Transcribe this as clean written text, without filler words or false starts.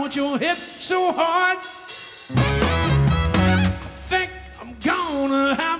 want your hip so hard. I think I'm gonna have